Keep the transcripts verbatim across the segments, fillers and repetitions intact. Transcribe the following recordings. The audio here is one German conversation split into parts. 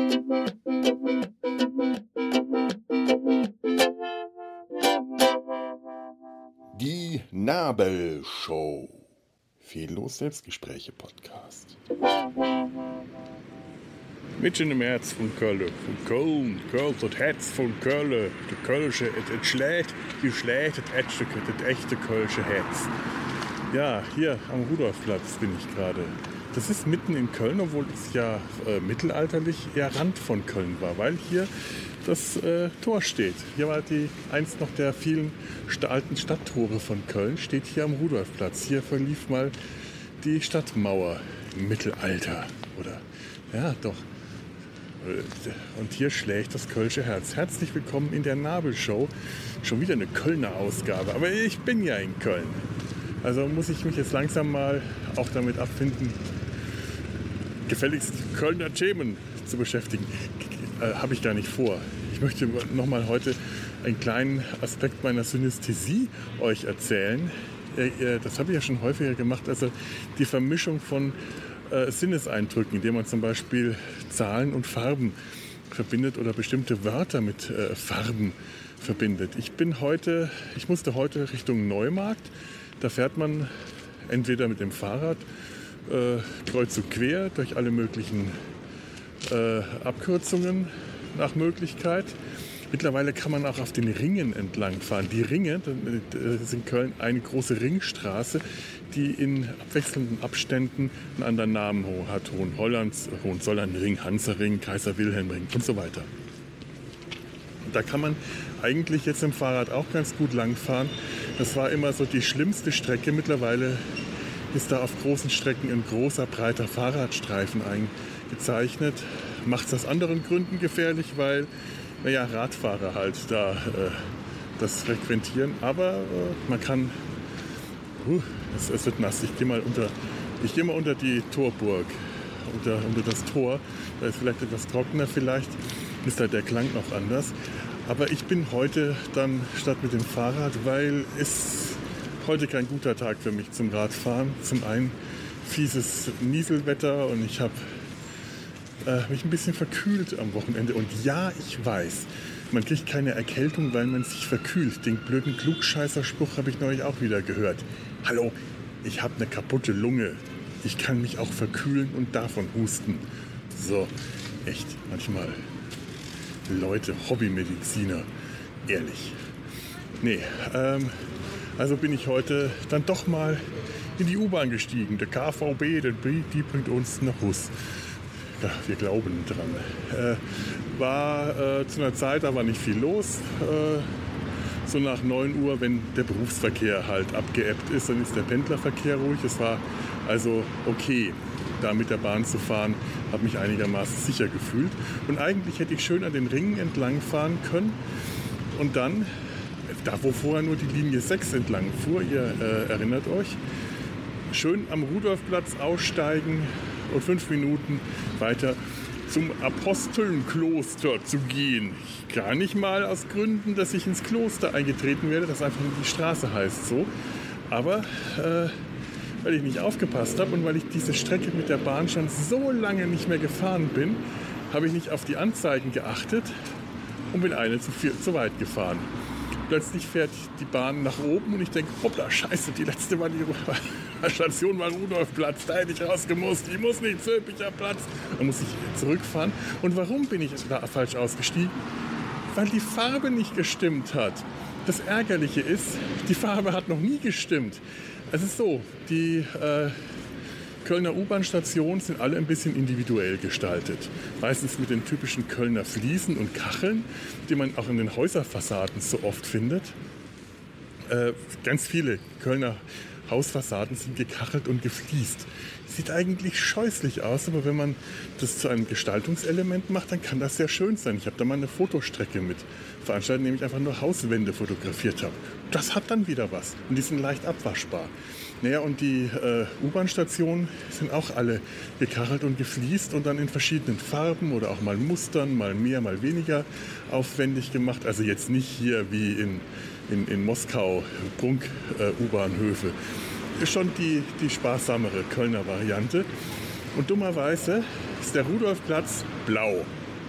Die Nabelshow. Fehllos Selbstgespräche Podcast. Mitten im Herz von Köln, von Köln, Köln, das Herz von Köln, der Kölsche, es schlägt, die schlägt das echte, das echte Kölsche Herz. Ja, hier am Rudolfplatz bin ich gerade. Das ist mitten in Köln, obwohl es ja äh, mittelalterlich eher Rand von Köln war, weil hier das äh, Tor steht. Hier war die eins noch der vielen st- alten Stadttore von Köln, steht hier am Rudolfplatz. Hier verlief mal die Stadtmauer im Mittelalter, oder? Ja, doch. Und hier schlägt das Kölsche Herz. Herzlich willkommen in der Nabelshow. Schon wieder eine Kölner Ausgabe, aber ich bin ja in Köln. Also muss ich mich jetzt langsam mal auch damit abfinden, gefälligst Kölner Themen zu beschäftigen. Äh, habe ich gar nicht vor. Ich möchte nochmal heute einen kleinen Aspekt meiner Synästhesie euch erzählen. Äh, das habe ich ja schon häufiger gemacht. Also die Vermischung von äh, Sinneseindrücken, indem man zum Beispiel Zahlen und Farben verbindet oder bestimmte Wörter mit äh, Farben verbindet. Ich bin heute, ich musste heute Richtung Neumarkt. Da fährt man entweder mit dem Fahrrad äh, kreuz und quer durch alle möglichen äh, Abkürzungen nach Möglichkeit. Mittlerweile kann man auch auf den Ringen entlang fahren. Die Ringe, das ist in Köln eine große Ringstraße, die in abwechselnden Abständen einen anderen Namen hat. Hohenhollands, Hohenzollernring, Hansaring, Kaiser-Wilhelm-Ring und so weiter. Da kann man eigentlich jetzt im Fahrrad auch ganz gut langfahren. Das war immer so die schlimmste Strecke. Mittlerweile ist da auf großen Strecken ein großer, breiter Fahrradstreifen eingezeichnet. Macht es aus anderen Gründen gefährlich, weil naja, Radfahrer halt da äh, das frequentieren. Aber äh, man kann... Uh, es, es wird nass. Ich gehe mal unter, ich gehe mal unter die Torburg, unter, unter das Tor. Da ist vielleicht etwas trockener, vielleicht ist da der Klang noch anders. Aber ich bin heute dann statt mit dem Fahrrad, weil es heute kein guter Tag für mich zum Radfahren. Zum einen fieses Nieselwetter und ich habe äh, mich ein bisschen verkühlt am Wochenende. Und ja, ich weiß, man kriegt keine Erkältung, weil man sich verkühlt. Den blöden Klugscheißerspruch habe ich neulich auch wieder gehört. Hallo, ich habe eine kaputte Lunge. Ich kann mich auch verkühlen und davon husten. So, echt, manchmal... Leute, Hobbymediziner, ehrlich. Nee, ähm, also bin ich heute dann doch mal in die U-Bahn gestiegen. Der K V B, der, die bringt uns nach Hus. Ja, wir glauben dran. Äh, war äh, zu einer Zeit, da war nicht viel los. Äh, so nach neun Uhr, wenn der Berufsverkehr halt abgeebbt ist, dann ist der Pendlerverkehr ruhig. Es war also okay, da mit der Bahn zu fahren, habe mich einigermaßen sicher gefühlt. Und eigentlich hätte ich schön an den Ringen entlang fahren können und dann, da wo vorher nur die Linie sechs entlang fuhr, ihr äh, erinnert euch, schön am Rudolfplatz aussteigen und fünf Minuten weiter zum Apostelnkloster zu gehen. Gar nicht mal aus Gründen, dass ich ins Kloster eingetreten werde, das einfach nur die Straße heißt so, aber äh, weil ich nicht aufgepasst habe und weil ich diese Strecke mit der Bahn schon so lange nicht mehr gefahren bin, habe ich nicht auf die Anzeigen geachtet und bin eine zu, viel, zu weit gefahren. Plötzlich fährt die Bahn nach oben und ich denke, hoppla, scheiße, die letzte war die Station war Rudolfplatz, da hätte ich rausgemusst, ich muss nicht, Zülpicher Platz. Dann muss ich zurückfahren. Und warum bin ich da falsch ausgestiegen? Weil die Farbe nicht gestimmt hat. Das Ärgerliche ist, die Farbe hat noch nie gestimmt. Es ist so, die äh, Kölner U-Bahn-Stationen sind alle ein bisschen individuell gestaltet. Meistens mit den typischen Kölner Fliesen und Kacheln, die man auch in den Häuserfassaden so oft findet. Äh, ganz viele Kölner Hausfassaden sind gekachelt und gefliest. Sieht eigentlich scheußlich aus, aber wenn man das zu einem Gestaltungselement macht, dann kann das sehr schön sein. Ich habe da mal eine Fotostrecke mit veranstaltet, indem ich einfach nur Hauswände fotografiert habe. Das hat dann wieder was und die sind leicht abwaschbar. Naja, und die äh, U-Bahn-Stationen sind auch alle gekachelt und gefliest und dann in verschiedenen Farben oder auch mal Mustern, mal mehr, mal weniger aufwendig gemacht. Also jetzt nicht hier wie in, in, in Moskau, Prunk-U-Bahnhöfe. Ist schon die, die sparsamere Kölner Variante. Und dummerweise ist der Rudolfplatz blau.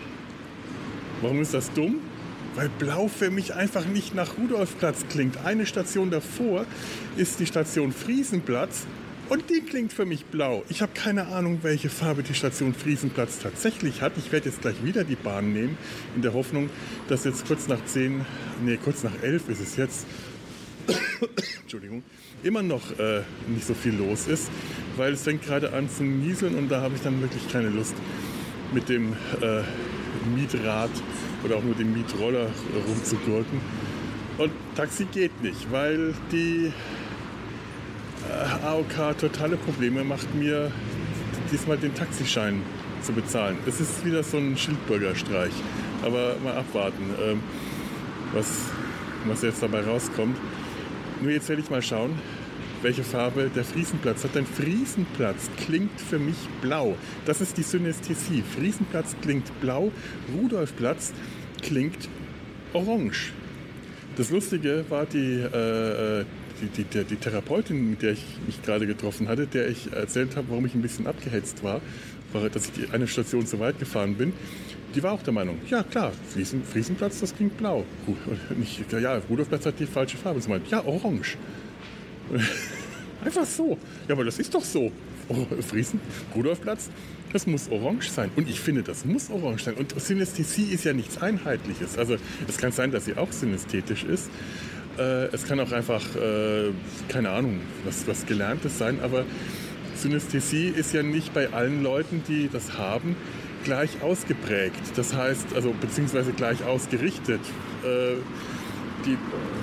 Warum ist das dumm? Weil Blau für mich einfach nicht nach Rudolfplatz klingt. Eine Station davor ist die Station Friesenplatz und die klingt für mich blau. Ich habe keine Ahnung, welche Farbe die Station Friesenplatz tatsächlich hat. Ich werde jetzt gleich wieder die Bahn nehmen, in der Hoffnung, dass jetzt kurz nach zehn, nee, kurz nach elf ist es jetzt, Entschuldigung, immer noch äh, nicht so viel los ist, weil es fängt gerade an zu nieseln und da habe ich dann wirklich keine Lust, mit dem äh, Mietrad oder auch nur dem Mietroller rumzugurken. Und Taxi geht nicht, weil die äh, A O K totale Probleme macht, mir diesmal den Taxischein zu bezahlen. Es ist wieder so ein Schildbürgerstreich, aber mal abwarten, ähm, was, was jetzt dabei rauskommt. Nur jetzt werde ich mal schauen, welche Farbe der Friesenplatz hat. Denn Friesenplatz klingt für mich blau. Das ist die Synästhesie. Friesenplatz klingt blau, Rudolfplatz klingt orange. Das Lustige war die, äh, die, die, die, die Therapeutin, mit der ich mich gerade getroffen hatte, der ich erzählt habe, warum ich ein bisschen abgehetzt war, dass ich die eine Station zu weit gefahren bin. Die war auch der Meinung, ja klar, Friesen, Friesenplatz, das klingt blau. Nicht, ja, Rudolfplatz hat die falsche Farbe. Sie meint, ja, orange. Einfach so. Ja, aber das ist doch so. Friesen, Rudolfplatz, das muss orange sein. Und ich finde, das muss orange sein. Und Synästhesie ist ja nichts Einheitliches. Also es kann sein, dass sie auch synästhetisch ist. Äh, es kann auch einfach, äh, keine Ahnung, was, was Gelerntes sein. Aber Synästhesie ist ja nicht bei allen Leuten, die das haben, gleich ausgeprägt. Das heißt, also beziehungsweise gleich ausgerichtet. Äh, die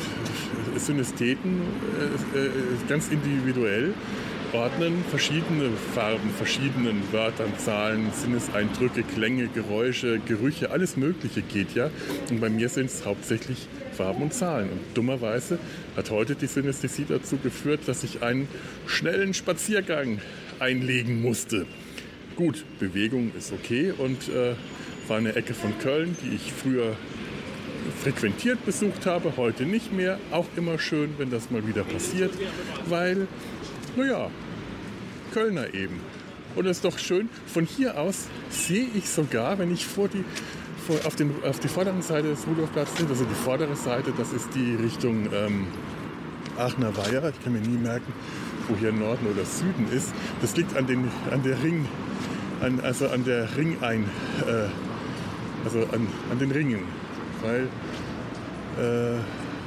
Synästheten äh, äh, ganz individuell ordnen verschiedene Farben, verschiedenen Wörtern, Zahlen, Sinneseindrücke, Klänge, Geräusche, Gerüche, alles Mögliche geht ja. Und bei mir sind es hauptsächlich Farben und Zahlen. Und dummerweise hat heute die Synästhesie dazu geführt, dass ich einen schnellen Spaziergang einlegen musste. Gut, Bewegung ist okay und äh, war eine Ecke von Köln, die ich früher frequentiert besucht habe, heute nicht mehr. Auch immer schön, wenn das mal wieder passiert, weil, naja, Kölner eben. Und es ist doch schön, von hier aus sehe ich sogar, wenn ich vor die, vor, auf, den, auf die vordere Seite des Rudolfplatzes bin, also die vordere Seite, das ist die Richtung ähm, Aachener Weiher, ich kann mir nie merken, wo hier Norden oder Süden ist. Das liegt an, den, an der Ring, an, also an der Ringein, äh, also an, an den Ringen. Weil, äh,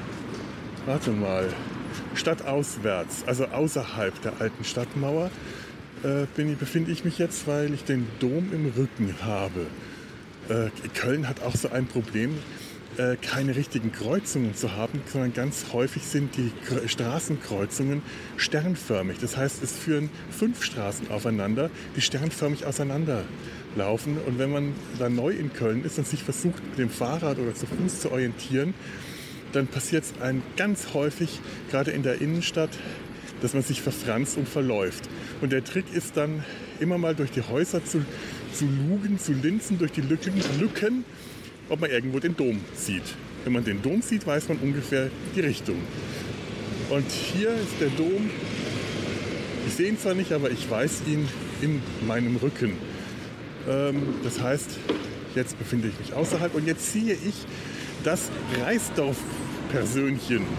warte mal, stadtauswärts, also außerhalb der alten Stadtmauer, äh, bin ich, befinde ich mich jetzt, weil ich den Dom im Rücken habe. Äh, Köln hat auch so ein Problem, äh, keine richtigen Kreuzungen zu haben, sondern ganz häufig sind die K- Straßenkreuzungen sternförmig. Das heißt, es führen fünf Straßen aufeinander, die sternförmig auseinanderlaufen. Und wenn man da neu in Köln ist und sich versucht, mit dem Fahrrad oder zu Fuß zu orientieren, dann passiert es einem ganz häufig, gerade in der Innenstadt, dass man sich verfranst und verläuft. Und der Trick ist dann, immer mal durch die Häuser zu, zu lugen, zu linsen, durch die Lücken, Lücken, ob man irgendwo den Dom sieht. Wenn man den Dom sieht, weiß man ungefähr die Richtung. Und hier ist der Dom. Ich sehe ihn zwar nicht, aber ich weiß ihn in meinem Rücken. Ähm, das heißt, jetzt befinde ich mich außerhalb und jetzt sehe ich das Reisdorf-Persönchen.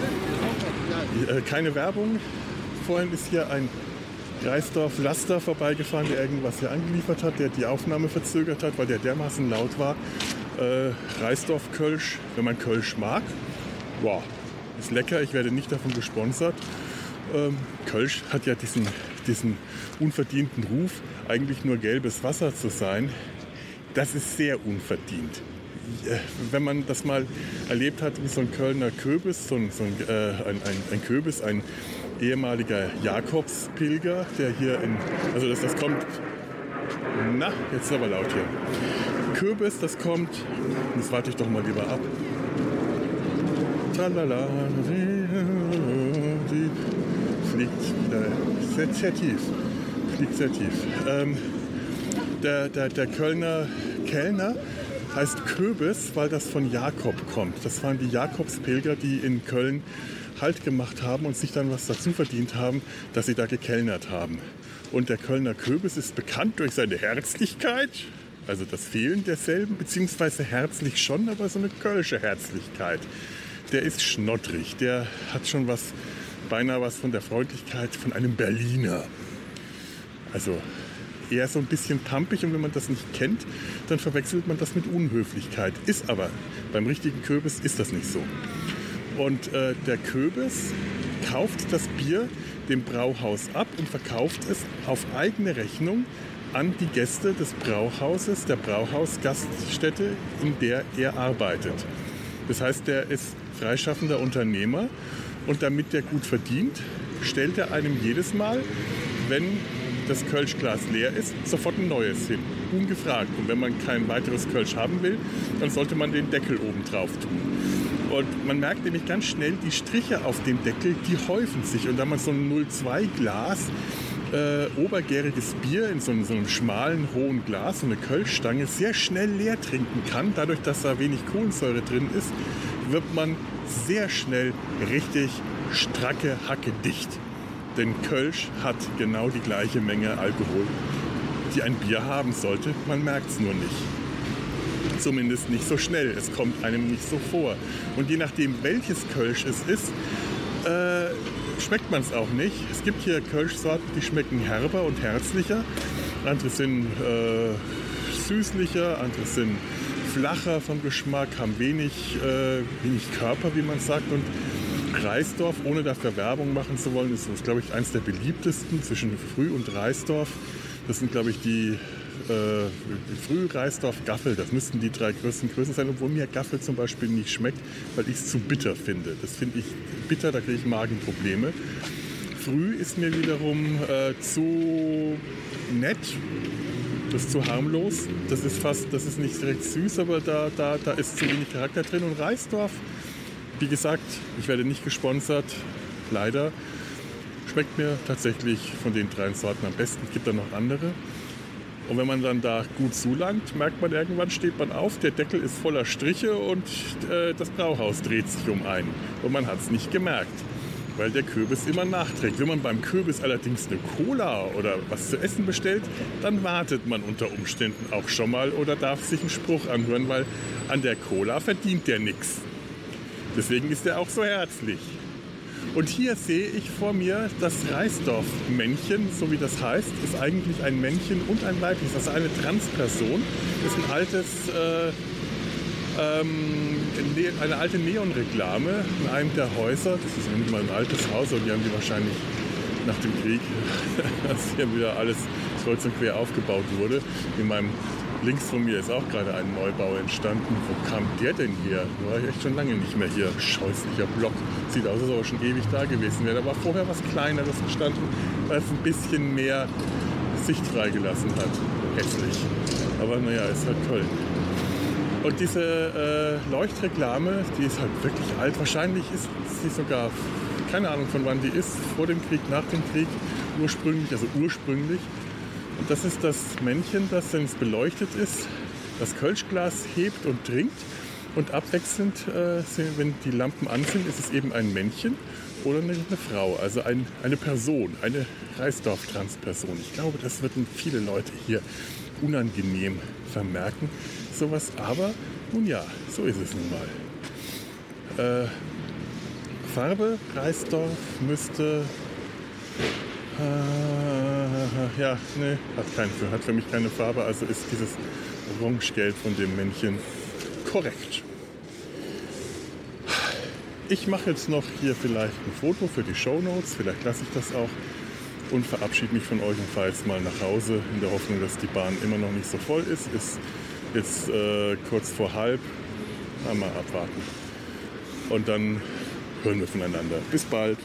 Äh, keine Werbung. Vorhin ist hier ein Reisdorf-Laster vorbeigefahren, der irgendwas hier angeliefert hat, der die Aufnahme verzögert hat, weil der dermaßen laut war. Äh, Reisdorf-Kölsch, wenn man Kölsch mag, wow, ist lecker, ich werde nicht davon gesponsert. Ähm, Kölsch hat ja diesen, diesen unverdienten Ruf, eigentlich nur gelbes Wasser zu sein. Das ist sehr unverdient. Wenn man das mal erlebt hat, wie so ein Kölner Köbis, so ein, so ein, äh, ein, ein, ein Köbis, ein ehemaliger Jakobspilger, der hier in, also das, das kommt, na, jetzt ist aber laut hier. Köbis, das kommt, das warte ich doch mal lieber ab. Talala, die fliegt wieder sehr, sehr tief, fliegt sehr tief. Ähm, der, der, der Kölner Kellner heißt Köbis, weil das von Jakob kommt. Das waren die Jakobspilger, die in Köln Halt gemacht haben und sich dann was dazu verdient haben, dass sie da gekellnert haben. Und der Kölner Köbis ist bekannt durch seine Herzlichkeit Also das Fehlen derselben, beziehungsweise herzlich schon, aber so eine kölsche Herzlichkeit. Der ist schnottrig, der hat schon was, beinahe was von der Freundlichkeit von einem Berliner. Also eher so ein bisschen pampig, und wenn man das nicht kennt, dann verwechselt man das mit Unhöflichkeit. Ist aber, beim richtigen Köbis ist das nicht so. Und äh, der Köbis kauft das Bier dem Brauhaus ab und verkauft es auf eigene Rechnung an die Gäste des Brauhauses, der Brauhausgaststätte, in der er arbeitet. Das heißt, der ist freischaffender Unternehmer, und damit der gut verdient, stellt er einem jedes Mal, wenn das Kölschglas leer ist, sofort ein neues hin, ungefragt. Und wenn man kein weiteres Kölsch haben will, dann sollte man den Deckel oben drauf tun. Und man merkt nämlich ganz schnell, die Striche auf dem Deckel, die häufen sich. Und da man so ein null Komma zwei Glas äh, obergäriges Bier in so einem, so einem schmalen, hohen Glas, so eine Kölschstange, sehr schnell leer trinken kann, dadurch, dass da wenig Kohlensäure drin ist, wird man sehr schnell richtig stracke Hacke dicht. Denn Kölsch hat genau die gleiche Menge Alkohol, die ein Bier haben sollte. Man merkt es nur nicht. Zumindest nicht so schnell. Es kommt einem nicht so vor. Und je nachdem, welches Kölsch es ist, äh, schmeckt man es auch nicht. Es gibt hier Kölschsorten, die schmecken herber und herzlicher. Andere sind äh, süßlicher, andere sind flacher vom Geschmack, haben wenig, äh, wenig Körper, wie man sagt. Und Reisdorf, ohne dafür Werbung machen zu wollen, ist, ist glaube ich, eins der beliebtesten zwischen Früh und Reisdorf. Das sind, glaube ich, die, äh, die Früh, Reisdorf, Gaffel. Das müssten die drei größten Größen sein, obwohl mir Gaffel zum Beispiel nicht schmeckt, weil ich es zu bitter finde. Das finde ich bitter, da kriege ich Magenprobleme. Früh ist mir wiederum äh, zu nett. Das ist zu harmlos. Das ist fast, das ist nicht direkt süß, aber da, da, da ist zu wenig Charakter drin. Und Reisdorf, wie gesagt, ich werde nicht gesponsert, leider. Schmeckt mir tatsächlich von den drei Sorten am besten. Es gibt dann noch andere. Und wenn man dann da gut zulangt, merkt man, irgendwann steht man auf, der Deckel ist voller Striche und äh, das Brauhaus dreht sich um einen. Und man hat es nicht gemerkt, weil der Köbis immer nachträgt. Wenn man beim Köbis allerdings eine Cola oder was zu essen bestellt, dann wartet man unter Umständen auch schon mal oder darf sich einen Spruch anhören, weil an der Cola verdient der nichts. Deswegen ist er auch so herzlich. Und hier sehe ich vor mir das Reisdorf-Männchen, so wie das heißt, ist eigentlich ein Männchen und ein weibliches, also eine Transperson. Das ist ein altes, äh, ähm, eine alte Neonreklame in einem der Häuser. Das ist nicht mal ein altes Haus, und die haben die wahrscheinlich nach dem Krieg, als hier wieder alles kreuz und quer aufgebaut wurde. In meinem Links von mir ist auch gerade ein Neubau entstanden. Wo kam der denn her? Da war ich echt schon lange nicht mehr hier. Scheußlicher Block. Sieht aus, als ob er schon ewig da gewesen wäre. Da war vorher was Kleineres entstanden, weil es ein bisschen mehr Sicht freigelassen hat. Hässlich. Aber naja, ist halt Köln. Und diese äh, Leuchtreklame, die ist halt wirklich alt. Wahrscheinlich ist sie sogar, keine Ahnung von wann die ist, vor dem Krieg, nach dem Krieg, ursprünglich, also ursprünglich. Und das ist das Männchen, das, wenn es beleuchtet ist, das Kölschglas hebt und trinkt. Und abwechselnd, äh, wenn die Lampen an sind, ist es eben ein Männchen oder eine, eine Frau, also ein, eine Person, eine Reisdorf-Transperson. Ich glaube, das würden viele Leute hier unangenehm vermerken, sowas. Aber nun ja, so ist es nun mal. Äh, Farbe Reisdorf müsste... Äh, ja, nee, hat, kein, hat für mich keine Farbe, also ist dieses Orangegelb von dem Männchen korrekt. Ich mache jetzt noch hier vielleicht ein Foto für die Shownotes, vielleicht lasse ich das auch und verabschiede mich von euch und fahre jetzt mal nach Hause in der Hoffnung, dass die Bahn immer noch nicht so voll ist. Ist jetzt äh, kurz vor halb, mal abwarten. Und dann hören wir voneinander. Bis bald.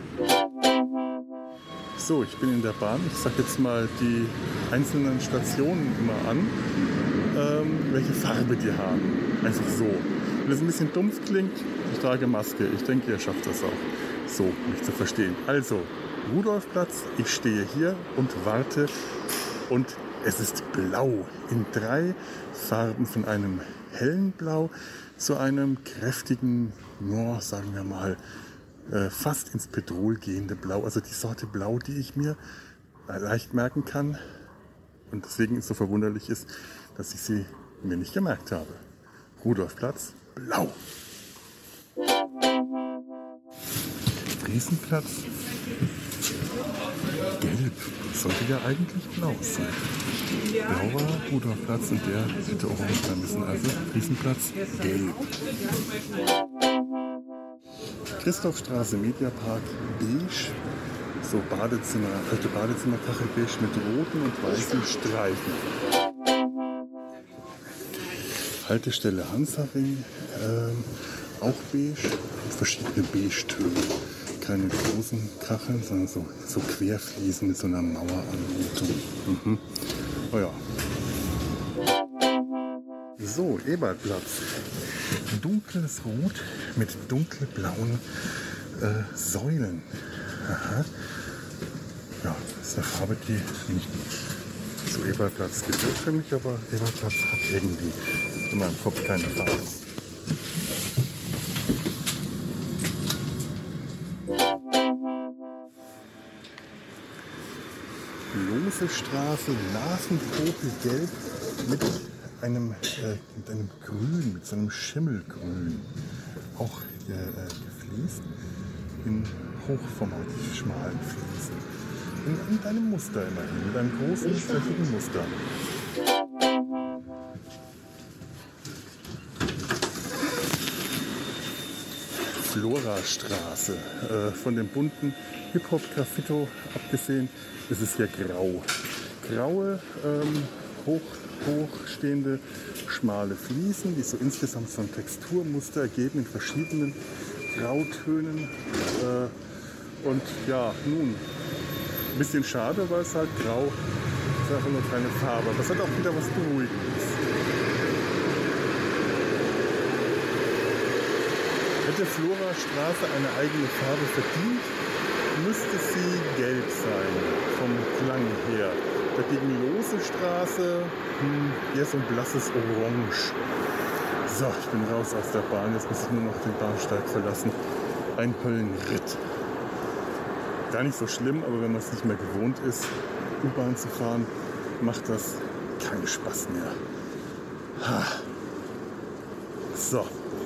So, ich bin in der Bahn. Ich sage jetzt mal die einzelnen Stationen immer an, ähm, welche Farbe die haben. Einfach so. Wenn es ein bisschen dumpf klingt, ich trage Maske. Ich denke, ihr schafft das auch, so mich zu verstehen. Also, Rudolfplatz, ich stehe hier und warte und es ist blau. In drei Farben, von einem hellen Blau zu einem kräftigen, no, sagen wir mal, fast ins Petrol gehende Blau, also die Sorte Blau, die ich mir leicht merken kann, Und deswegen ist es so verwunderlich ist, dass ich sie mir nicht gemerkt habe. Rudolfplatz, blau. Friesenplatz, gelb. Sollte ja eigentlich blau sein. Blauer Rudolfplatz und der hätte orange sein müssen. Also Friesenplatz, gelb. Christophstraße, Mediapark, beige. So Badezimmer, alte Badezimmerkachel beige mit roten und weißen Streifen. Haltestelle Hansaring, äh, auch beige, verschiedene Beige-Töne. Keine großen Kacheln, sondern so, so Querfliesen mit so einer Maueranmutung. Mhm. Oh ja. So, Ebertplatz. Dunkles Rot mit dunkelblauen äh, Säulen. Aha. Ja, das ist eine Farbe, die nicht zu Ebertplatz gehört für mich, aber Ebertplatz hat irgendwie in meinem Kopf keine Farbe. Losestraße, Nasenpopelgelb mit einem, äh, mit einem Grün, mit so einem Schimmelgrün. Auch äh, gefliest in hochformativ schmalen Fliesen. In, in einem Muster immerhin, mit einem großen, flächigen Muster. Florastraße. Äh, von dem bunten Hip-Hop-Graffito abgesehen, ist es hier grau. Graue, ähm, hoch, hochstehende, schmale Fliesen, die so insgesamt so ein Texturmuster ergeben in verschiedenen Grautönen. Äh, und ja, nun, ein bisschen schade, weil es halt grau ist, einfach nur keine Farbe. Aber es hat auch wieder was Beruhigendes. Hätte Florastraße eine eigene Farbe verdient, müsste sie gelb sein, vom Klang her. Dagegen Losestraße, hm, eher so ein blasses Orange. So, ich bin raus aus der Bahn, jetzt muss ich nur noch den Bahnsteig verlassen. Ein Höllenritt. Gar nicht so schlimm, aber wenn man es nicht mehr gewohnt ist, U-Bahn zu fahren, macht das keinen Spaß mehr. So.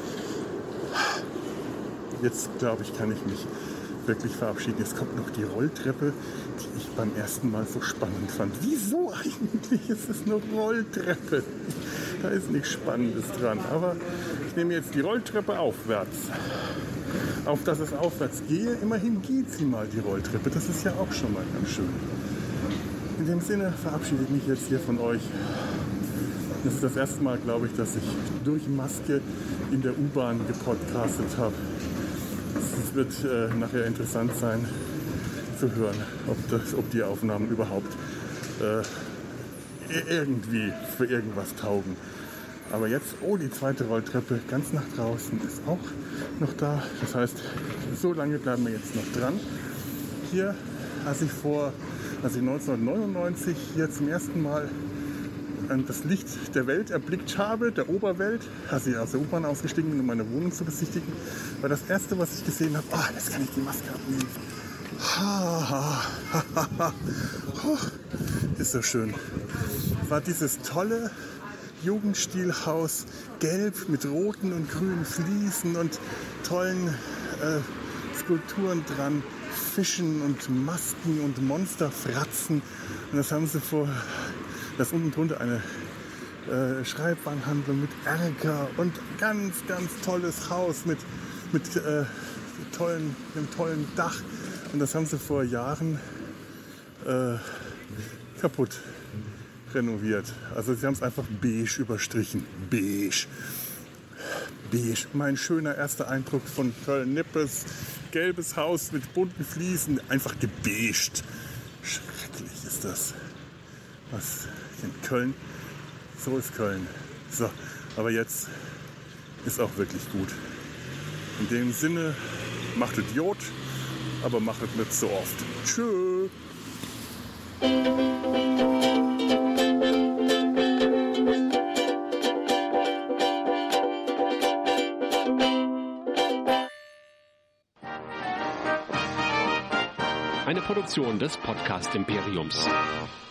Jetzt, glaube ich, kann ich mich wirklich verabschieden. Jetzt kommt noch die Rolltreppe, die ich beim ersten Mal so spannend fand. Wieso eigentlich ist es eine Rolltreppe? Da ist nichts Spannendes dran. Aber ich nehme jetzt die Rolltreppe aufwärts. Auf dass es aufwärts gehe, immerhin geht sie mal, die Rolltreppe. Das ist ja auch schon mal ganz schön. In dem Sinne verabschiede ich mich jetzt hier von euch. Das ist das erste Mal, glaube ich, dass ich durch Maske in der U-Bahn gepodcastet habe. Es wird äh, nachher interessant sein zu hören, ob, das, ob die Aufnahmen überhaupt äh, irgendwie für irgendwas taugen. Aber jetzt, oh, die zweite Rolltreppe ganz nach draußen ist auch noch da. Das heißt, so lange bleiben wir jetzt noch dran. Hier, als ich vor, als ich neunzehnhundertneunundneunzig hier zum ersten Mal das Licht der Welt erblickt habe, der Oberwelt, als ich aus der U-Bahn ausgestiegen bin, um meine Wohnung zu besichtigen, war das erste, was ich gesehen habe, ah, jetzt kann ich die Maske abnehmen. Ha, ha, ha, ha. Oh, ist so schön. War dieses tolle Jugendstilhaus, gelb mit roten und grünen Fliesen und tollen äh, Skulpturen dran, Fischen und Masken und Monsterfratzen. Und das haben sie vor... Da ist unten drunter eine äh, Schreibwarenhandlung mit Erker und ganz, ganz tolles Haus mit, mit äh, tollen, einem tollen Dach. Und das haben sie vor Jahren äh, kaputt renoviert. Also sie haben es einfach beige überstrichen. Beige. Beige. Mein schöner erster Eindruck von Köln-Nippes. Gelbes Haus mit bunten Fliesen. Einfach gebeigt. Schrecklich ist das. Was in Köln, so ist Köln. So, aber jetzt ist auch wirklich gut. In dem Sinne, macht Idiot, aber macht es nicht so oft. Tschö. Eine Produktion des Podcast Imperiums.